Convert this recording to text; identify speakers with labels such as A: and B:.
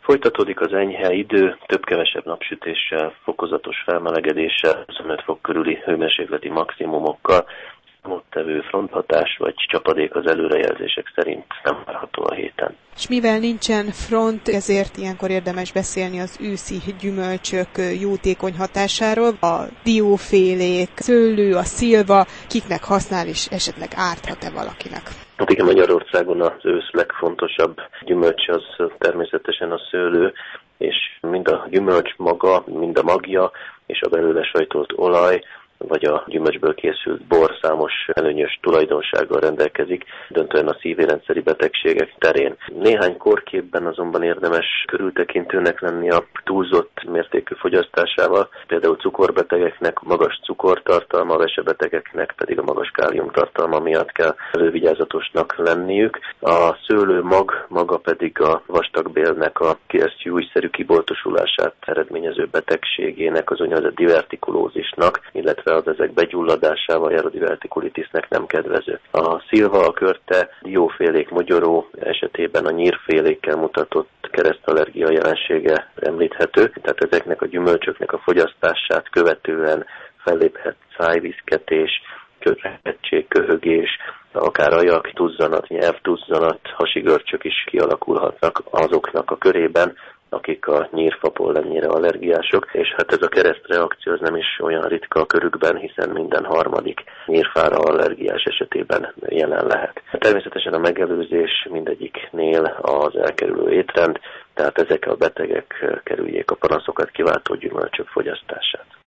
A: Folytatódik az enyhe idő, több-kevesebb napsütéssel, fokozatos felmelegedéssel, 25 fok körüli hőmérsékleti maximumokkal. Számottevő fronthatás vagy csapadék az előrejelzések szerint nem várható a héten.
B: És mivel nincsen front, ezért ilyenkor érdemes beszélni az őszi gyümölcsök jótékony hatásáról. A diófélék, szőlő, a szilva, kiknek használ és esetleg árthat-e valakinek?
A: Hát igen, Magyarországon az ősz legfontosabb gyümölcs az természetesen a szőlő, és mind a gyümölcs maga, mind a magja és a belőle sajtolt olaj, vagy a gyümölcsből készült bor számos előnyös tulajdonsággal rendelkezik, döntően a szívérendszeri betegségek terén. Néhány kórképben azonban érdemes körültekintőnek lenni a túlzott mértékű fogyasztásával, például cukorbetegeknek magas cukortartalma, vesebetegeknek pedig a magas káliumtartalma miatt kell elővigyázatosnak lenniük. A szőlő maga pedig a vastagbélnek a keresztjújszerű kiboltosulását eredményező betegségének, az úgynevezett divertikulózisnak, illetve az ezek begyulladásával járó divertikulitisnek nem kedvező. A szilva, a körte, diófélék, mogyoró esetében a nyírfélékkel mutatott keresztallergia jelensége említhető, tehát ezeknek a gyümölcsöknek a fogyasztását követően felléphet szájviszketés, körehettség, köhögés, akár ajaktuzzanat, nyelvtuzzanat, hasigörcsök is kialakulhatnak azoknak a körében, akik a nyírfa pollenjére allergiások, és hát ez a keresztreakció az nem is olyan ritka a körükben, hiszen minden harmadik nyírfára allergiás esetében jelen lehet. Természetesen a megelőzés mindegyiknél az elkerülő étrend, tehát ezek a betegek kerüljék a panaszokat kiváltó gyümölcsök fogyasztását.